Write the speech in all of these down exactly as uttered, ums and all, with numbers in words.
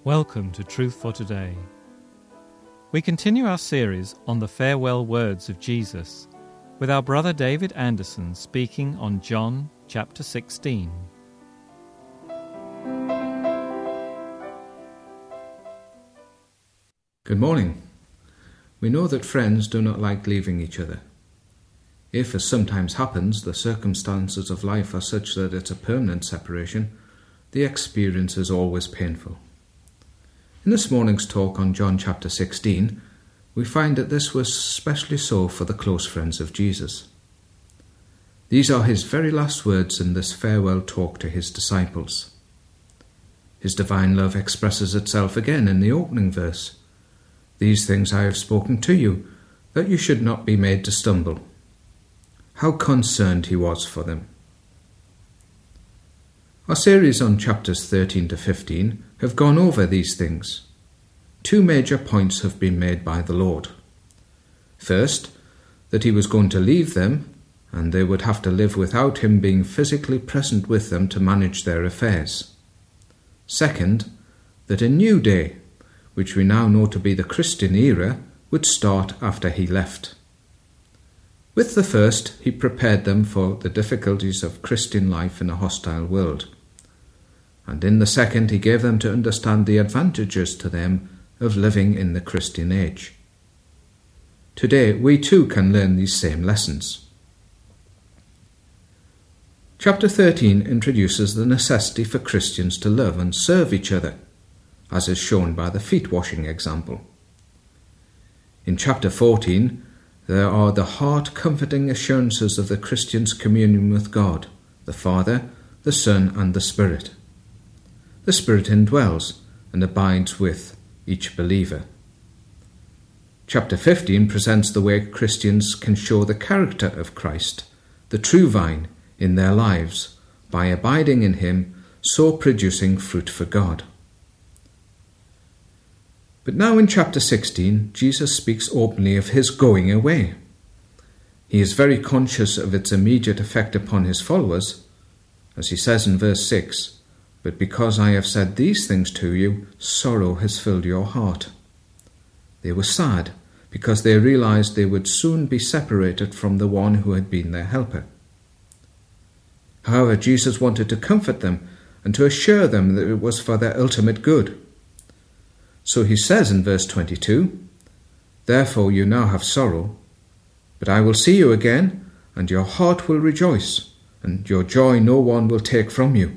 Welcome to Truth for Today. We continue our series on the farewell words of Jesus, with our brother David Anderson speaking on John chapter sixteen. Good morning. We know that friends do not like leaving each other. If, as sometimes happens, the circumstances of life are such that it's a permanent separation, the experience is always painful. In this morning's talk on John chapter sixteen, we find that this was especially so for the close friends of Jesus. These are his very last words in this farewell talk to his disciples. His divine love expresses itself again in the opening verse. These things I have spoken to you, that you should not be made to stumble. How concerned he was for them. Our series on chapters thirteen to fifteen have gone over these things. Two major points have been made by the Lord. First, that he was going to leave them, and they would have to live without him being physically present with them to manage their affairs. Second, that a new day, which we now know to be the Christian era, would start after he left. With the first, he prepared them for the difficulties of Christian life in a hostile world. And in the second, he gave them to understand the advantages to them of living in the Christian age. Today, we too can learn these same lessons. Chapter thirteen introduces the necessity for Christians to love and serve each other, as is shown by the feet-washing example. In chapter fourteen, there are the heart-comforting assurances of the Christian's communion with God, the Father, the Son, and the Spirit. The Spirit indwells and abides with each believer. Chapter fifteen presents the way Christians can show the character of Christ, the true vine, in their lives, by abiding in him, so producing fruit for God. But now in chapter sixteen, Jesus speaks openly of his going away. He is very conscious of its immediate effect upon his followers, as he says in verse six, "But because I have said these things to you, sorrow has filled your heart." They were sad because they realized they would soon be separated from the one who had been their helper. However, Jesus wanted to comfort them and to assure them that it was for their ultimate good. So he says in verse twenty-two, "Therefore you now have sorrow, but I will see you again, and your heart will rejoice, and your joy no one will take from you."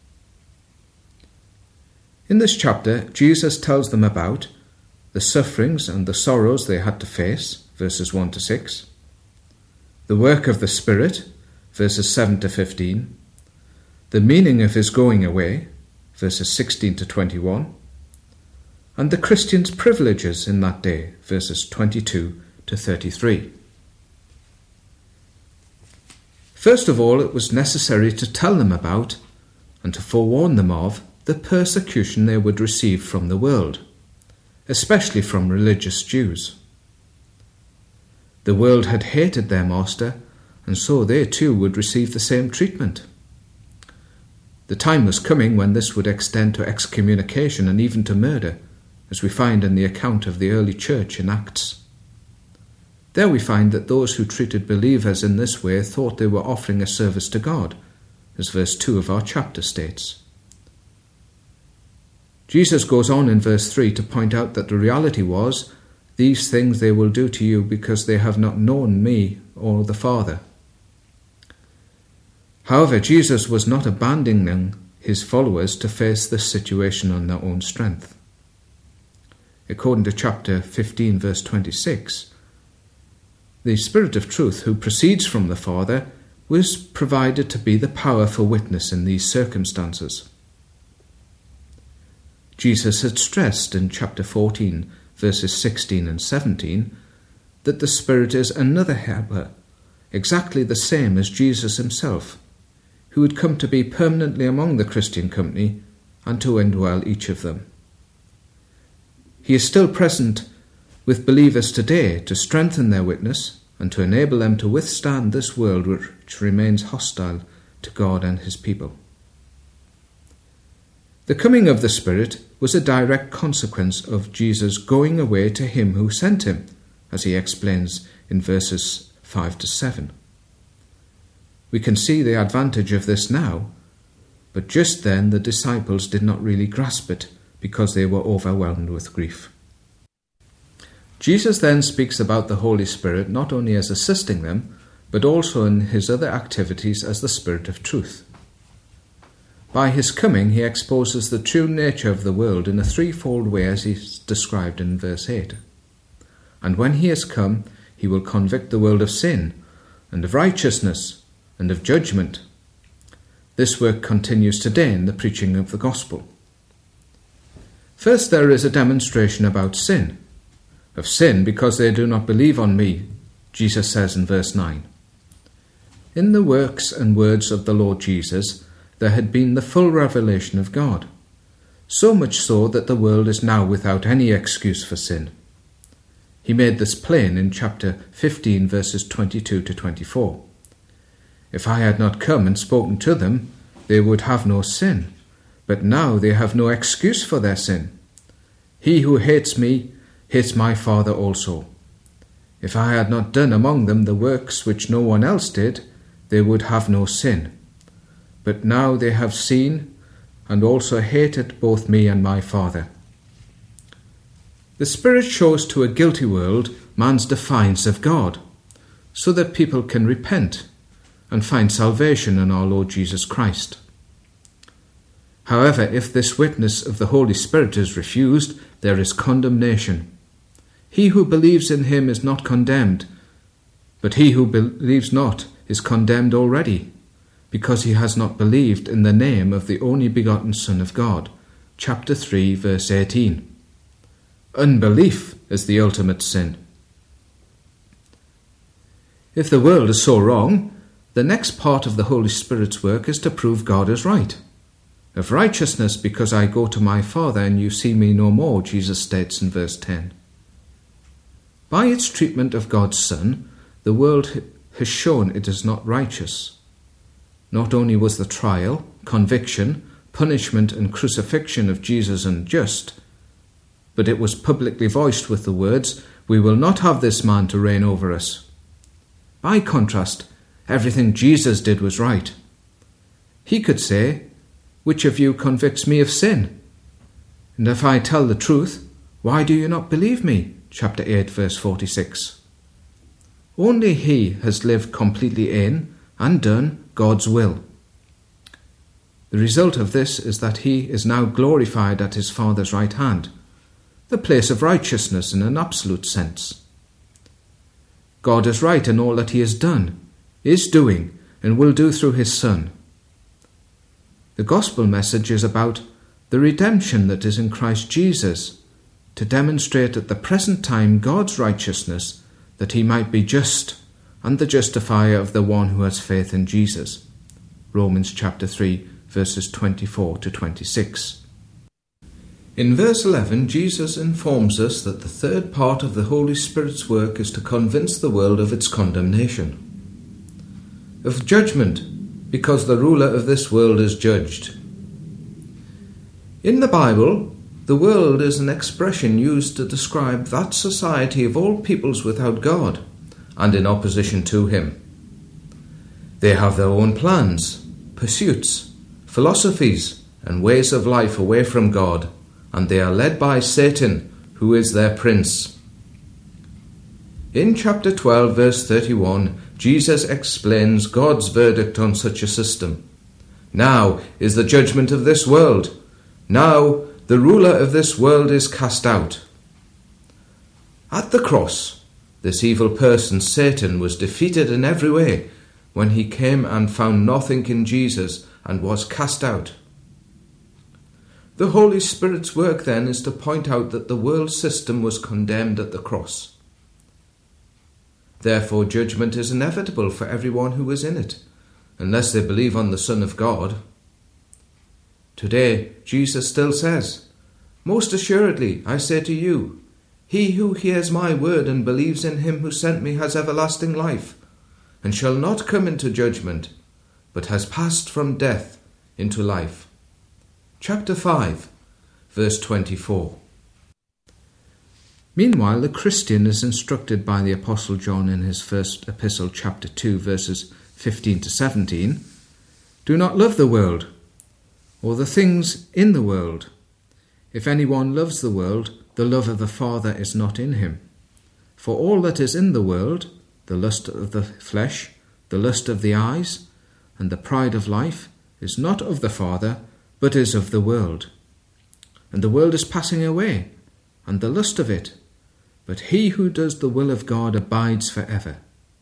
In this chapter, Jesus tells them about the sufferings and the sorrows they had to face, verses one to six, the work of the Spirit, verses seven to fifteen, the meaning of his going away, verses sixteen to twenty-one, and the Christian's privileges in that day, verses twenty-two to thirty-three. First of all, it was necessary to tell them about, and to forewarn them of, the persecution they would receive from the world, especially from religious Jews. The world had hated their master, and so they too would receive the same treatment. The time was coming when this would extend to excommunication and even to murder, as we find in the account of the early church in Acts. There we find that those who treated believers in this way thought they were offering a service to God, as verse two of our chapter states. Jesus goes on in verse three to point out that the reality was, "These things they will do to you because they have not known me or the Father." However, Jesus was not abandoning his followers to face this situation on their own strength. According to chapter fifteen, verse twenty-six, the Spirit of truth who proceeds from the Father was provided to be the power for witness in these circumstances. Jesus had stressed in chapter fourteen, verses sixteen and seventeen, that the Spirit is another helper, exactly the same as Jesus himself, who would come to be permanently among the Christian company and to indwell each of them. He is still present with believers today to strengthen their witness and to enable them to withstand this world which remains hostile to God and his people. The coming of the Spirit was a direct consequence of Jesus going away to him who sent him, as he explains in verses five to seven. We can see the advantage of this now, but just then the disciples did not really grasp it because they were overwhelmed with grief. Jesus then speaks about the Holy Spirit not only as assisting them, but also in his other activities as the Spirit of truth. By his coming, he exposes the true nature of the world in a threefold way as is described in verse eight. And when he has come, he will convict the world of sin, and of righteousness, and of judgment. This work continues today in the preaching of the gospel. First, there is a demonstration about sin. Of sin because they do not believe on me, Jesus says in verse nine. In the works and words of the Lord Jesus, there had been the full revelation of God, so much so that the world is now without any excuse for sin. He made this plain in chapter fifteen, verses twenty-two to twenty-four. If I had not come and spoken to them, they would have no sin, but now they have no excuse for their sin. He who hates me hates my Father also. If I had not done among them the works which no one else did, they would have no sin. But now they have seen and also hated both me and my Father. The Spirit shows to a guilty world man's defiance of God, so that people can repent and find salvation in our Lord Jesus Christ. However, if this witness of the Holy Spirit is refused, there is condemnation. He who believes in him is not condemned, but he who believes not is condemned already, because he has not believed in the name of the only begotten Son of God. Chapter three, verse eighteen. Unbelief is the ultimate sin. If the world is so wrong, the next part of the Holy Spirit's work is to prove God is right. Of righteousness, because I go to my Father and you see me no more, Jesus states in verse ten. By its treatment of God's Son, the world has shown it is not righteous. Not only was the trial, conviction, punishment and crucifixion of Jesus unjust, but it was publicly voiced with the words, "We will not have this man to reign over us." By contrast, everything Jesus did was right. He could say, "Which of you convicts me of sin? And if I tell the truth, why do you not believe me?" Chapter eight, verse forty-six. Only he has lived completely in and done God's will. The result of this is that he is now glorified at his Father's right hand, the place of righteousness in an absolute sense. God is right in all that he has done, is doing, and will do through his Son. The gospel message is about the redemption that is in Christ Jesus, to demonstrate at the present time God's righteousness, that he might be just and the justifier of the one who has faith in Jesus. Romans chapter three, verses twenty-four to twenty-six. In verse eleven, Jesus informs us that the third part of the Holy Spirit's work is to convince the world of its condemnation, of judgment, because the ruler of this world is judged. In the Bible, the world is an expression used to describe that society of all peoples without God and in opposition to him. They have their own plans, pursuits, philosophies, and ways of life away from God, and they are led by Satan, who is their prince. In chapter twelve, verse thirty-one, Jesus explains God's verdict on such a system. Now is the judgment of this world. Now the ruler of this world is cast out. At the cross, this evil person, Satan, was defeated in every way when he came and found nothing in Jesus and was cast out. The Holy Spirit's work then is to point out that the world system was condemned at the cross. Therefore, judgment is inevitable for everyone who is in it, unless they believe on the Son of God. Today, Jesus still says, "Most assuredly, I say to you, he who hears my word and believes in him who sent me has everlasting life, and shall not come into judgment, but has passed from death into life." Chapter five, verse twenty-four. Meanwhile, the Christian is instructed by the Apostle John in his first epistle, chapter two, verses fifteen to seventeen, "Do not love the world, or the things in the world. If anyone loves the world, the love of the Father is not in him. For all that is in the world, the lust of the flesh, the lust of the eyes, and the pride of life, is not of the Father, but is of the world. And the world is passing away, and the lust of it, but he who does the will of God abides forever."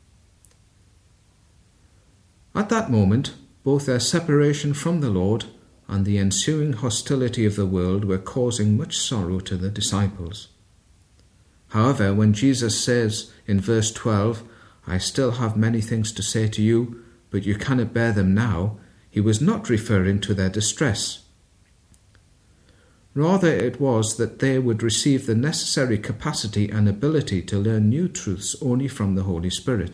At that moment, both their separation from the Lord and the ensuing hostility of the world were causing much sorrow to the disciples. However, when Jesus says in verse twelve, "I still have many things to say to you, but you cannot bear them now," he was not referring to their distress. Rather, it was that they would receive the necessary capacity and ability to learn new truths only from the Holy Spirit.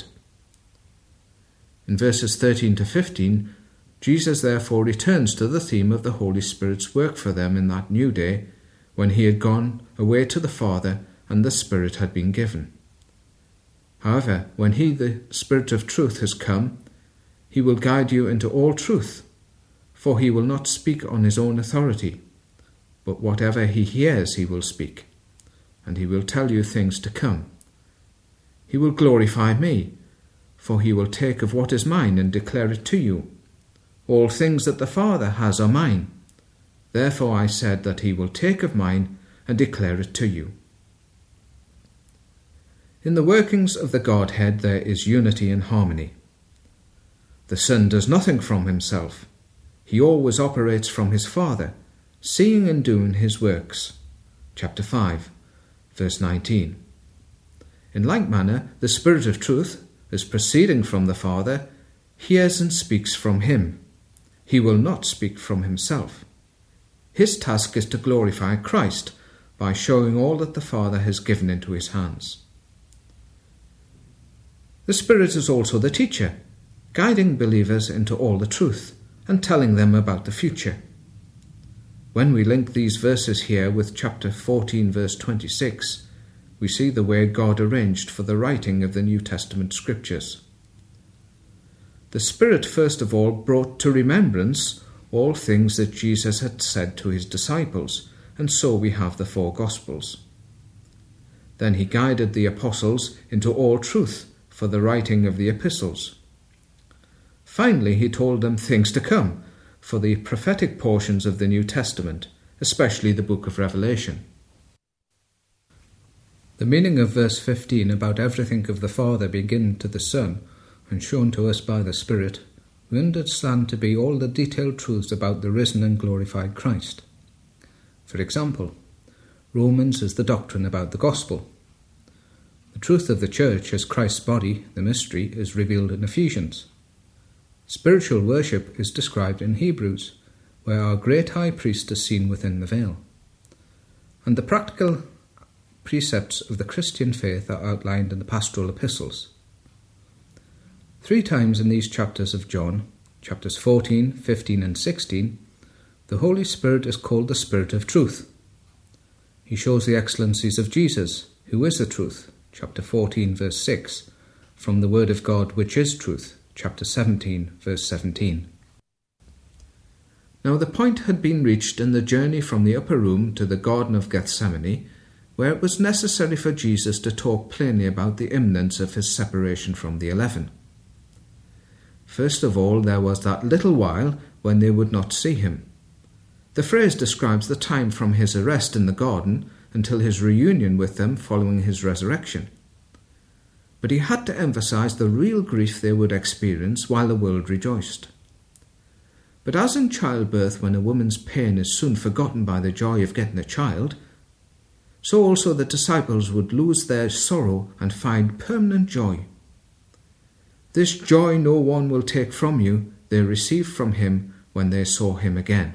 In verses thirteen to fifteen, Jesus therefore returns to the theme of the Holy Spirit's work for them in that new day, when he had gone away to the Father and the Spirit had been given. However, when he, the Spirit of truth, has come, he will guide you into all truth, for he will not speak on his own authority, but whatever he hears he will speak, and he will tell you things to come. He will glorify me, for he will take of what is mine and declare it to you. All things that the Father has are mine. Therefore I said that he will take of mine and declare it to you. In the workings of the Godhead there is unity and harmony. The Son does nothing from himself. He always operates from his Father, seeing and doing his works. Chapter five, verse nineteen. In like manner, the Spirit of truth, as proceeding from the Father, hears and speaks from him. He will not speak from himself. His task is to glorify Christ by showing all that the Father has given into his hands. The Spirit is also the teacher, guiding believers into all the truth and telling them about the future. When we link these verses here with chapter fourteen, verse twenty-six, we see the way God arranged for the writing of the New Testament scriptures. The Spirit first of all brought to remembrance all things that Jesus had said to his disciples, and so we have the four Gospels. Then he guided the apostles into all truth for the writing of the epistles. Finally, he told them things to come for the prophetic portions of the New Testament, especially the book of Revelation. The meaning of verse fifteen about everything of the Father being given to the Son and shown to us by the Spirit, we understand to be all the detailed truths about the risen and glorified Christ. For example, Romans is the doctrine about the gospel. The truth of the church as Christ's body, the mystery, is revealed in Ephesians. Spiritual worship is described in Hebrews, where our great high priest is seen within the veil. And the practical precepts of the Christian faith are outlined in the pastoral epistles. Three times in these chapters of John, chapters fourteen, fifteen and sixteen, the Holy Spirit is called the Spirit of truth. He shows the excellencies of Jesus, who is the truth, chapter fourteen, verse six, from the Word of God, which is truth, chapter seventeen, verse seventeen. Now the point had been reached in the journey from the upper room to the Garden of Gethsemane, where it was necessary for Jesus to talk plainly about the imminence of his separation from the eleven. First of all, there was that little while when they would not see him. The phrase describes the time from his arrest in the garden until his reunion with them following his resurrection. But he had to emphasize the real grief they would experience while the world rejoiced. But as in childbirth, when a woman's pain is soon forgotten by the joy of getting a child, so also the disciples would lose their sorrow and find permanent joy. This joy no one will take from you, they received from him when they saw him again.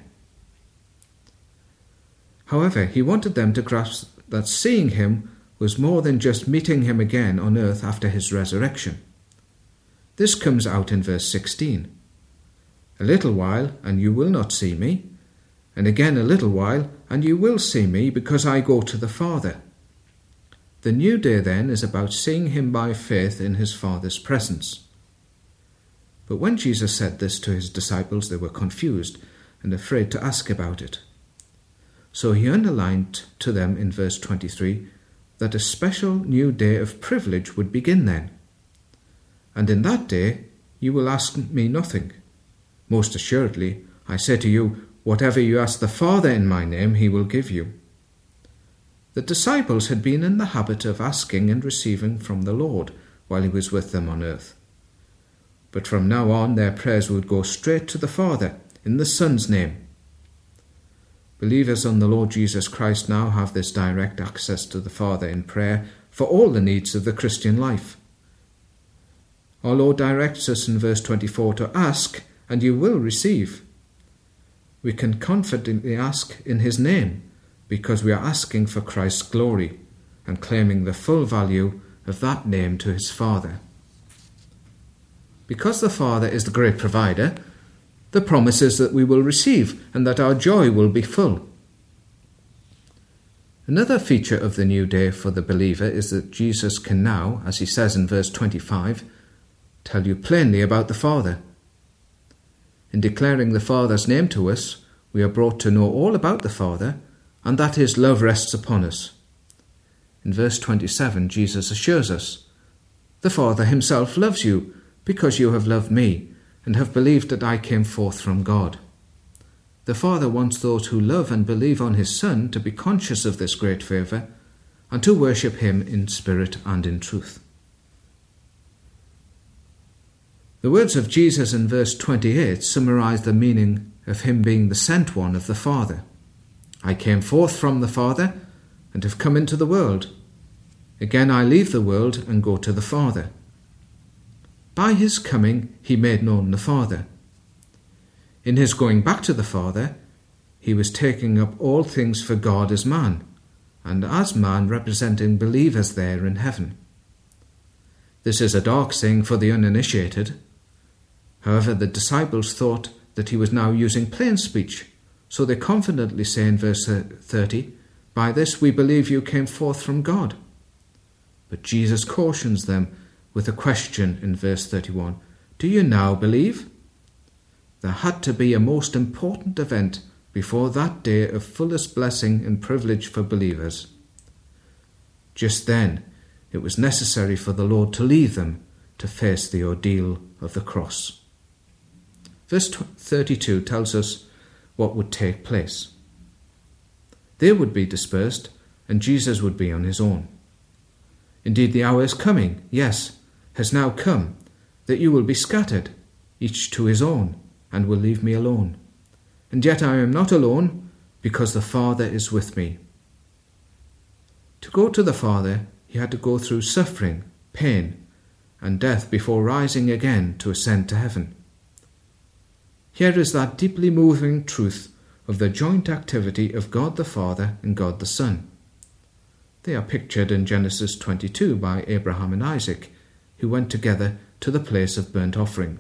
However, he wanted them to grasp that seeing him was more than just meeting him again on earth after his resurrection. This comes out in verse sixteen. A little while, and you will not see me, And again a little while, and you will see me, because I go to the Father. The new day then is about seeing him by faith in his Father's presence. But when Jesus said this to his disciples, they were confused and afraid to ask about it. So he underlined to them in verse twenty-three that a special new day of privilege would begin then. And in that day you will ask me nothing. Most assuredly, I say to you, whatever you ask the Father in my name, he will give you. The disciples had been in the habit of asking and receiving from the Lord while he was with them on earth. But from now on their prayers would go straight to the Father in the Son's name. Believers on the Lord Jesus Christ now have this direct access to the Father in prayer for all the needs of the Christian life. Our Lord directs us in verse twenty-four to ask, and you will receive. We can confidently ask in his name because we are asking for Christ's glory and claiming the full value of that name to his Father. Because the Father is the great provider, the promise is that we will receive and that our joy will be full. Another feature of the new day for the believer is that Jesus can now, as he says in verse twenty-five, tell you plainly about the Father. In declaring the Father's name to us, we are brought to know all about the Father, and that his love rests upon us. In verse twenty-seven, Jesus assures us, the Father himself loves you, because you have loved me, and have believed that I came forth from God. The Father wants those who love and believe on his Son to be conscious of this great favour, and to worship him in spirit and in truth. The words of Jesus in verse twenty-eight summarise the meaning of him being the sent one of the Father. I came forth from the Father, and have come into the world. Again I leave the world and go to the Father. By his coming he made known the Father. In his going back to the Father, he was taking up all things for God as man, and as man representing believers there in heaven. This is a dark saying for the uninitiated. However, the disciples thought that he was now using plain speech, so they confidently say in verse thirty, by this we believe you came forth from God. But Jesus cautions them with a question in verse thirty-one, do you now believe? There had to be a most important event before that day of fullest blessing and privilege for believers. Just then, it was necessary for the Lord to leave them to face the ordeal of the cross. Verse thirty-two tells us what would take place. They would be dispersed, and Jesus would be on his own. Indeed, the hour is coming, yes, has now come, that you will be scattered, each to his own, and will leave me alone. And yet I am not alone, because the Father is with me. To go to the Father, he had to go through suffering, pain, and death before rising again to ascend to heaven. Here is that deeply moving truth of the joint activity of God the Father and God the Son. They are pictured in Genesis twenty-two by Abraham and Isaac, who went together to the place of burnt offering.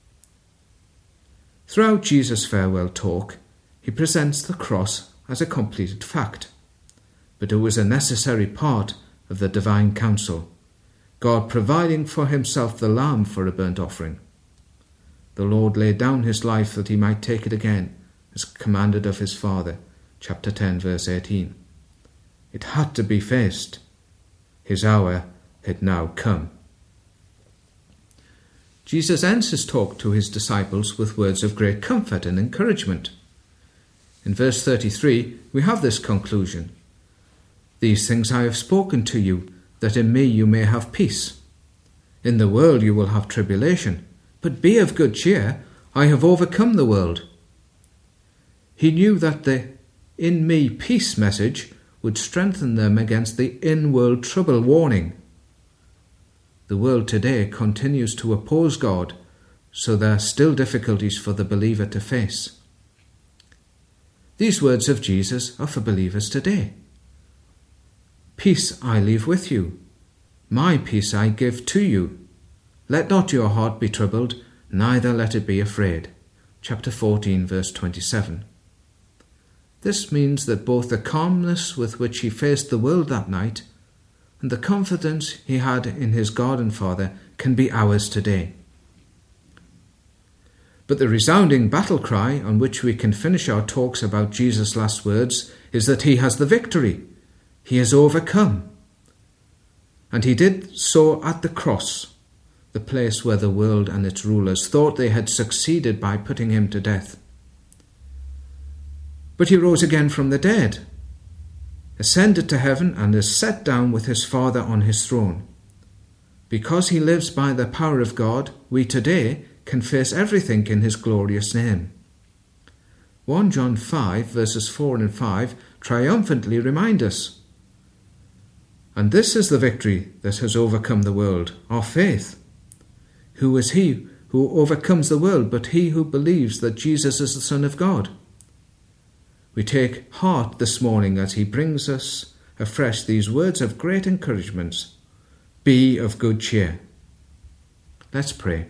Throughout Jesus' farewell talk, he presents the cross as a completed fact, but it was a necessary part of the divine counsel, God providing for himself the lamb for a burnt offering. The Lord laid down his life that he might take it again, as commanded of his Father, chapter ten, verse eighteen. It had to be faced. His hour had now come. Jesus ends his talk to his disciples with words of great comfort and encouragement. In verse thirty-three, we have this conclusion. These things I have spoken to you, that in me you may have peace. In the world you will have tribulation, but be of good cheer, I have overcome the world. He knew that the in me peace message would strengthen them against the in-world trouble warning. The world today continues to oppose God, so there are still difficulties for the believer to face. These words of Jesus are for believers today. Peace I leave with you. My peace I give to you. Let not your heart be troubled, neither let it be afraid. Chapter fourteen, verse twenty-seven. This means that both the calmness with which he faced the world that night and the confidence he had in his God and Father can be ours today. But the resounding battle cry on which we can finish our talks about Jesus' last words is that he has the victory. He has overcome. And he did so at the cross, the place where the world and its rulers thought they had succeeded by putting him to death. But he rose again from the dead, ascended to heaven, and is set down with his Father on his throne. Because he lives by the power of God, we today can face everything in his glorious name. First John five, verses four and five, triumphantly remind us. And this is the victory that has overcome the world, our faith. Who is he who overcomes the world but he who believes that Jesus is the Son of God? We take heart this morning as he brings us afresh these words of great encouragement. Be of good cheer. Let's pray.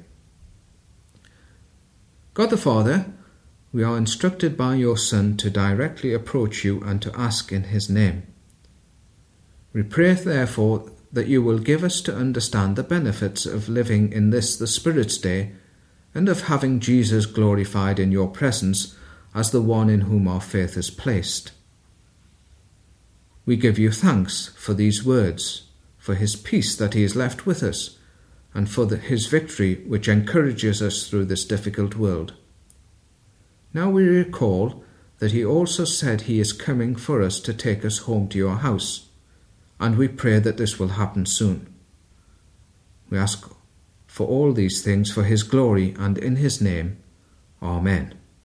God the Father, we are instructed by your Son to directly approach you and to ask in his name. We pray therefore that you will give us to understand the benefits of living in this the Spirit's day and of having Jesus glorified in your presence as the one in whom our faith is placed. We give you thanks for these words, for his peace that he has left with us, and for the, his victory which encourages us through this difficult world. Now we recall that he also said he is coming for us to take us home to your house, and we pray that this will happen soon. We ask for all these things for his glory and in his name. Amen.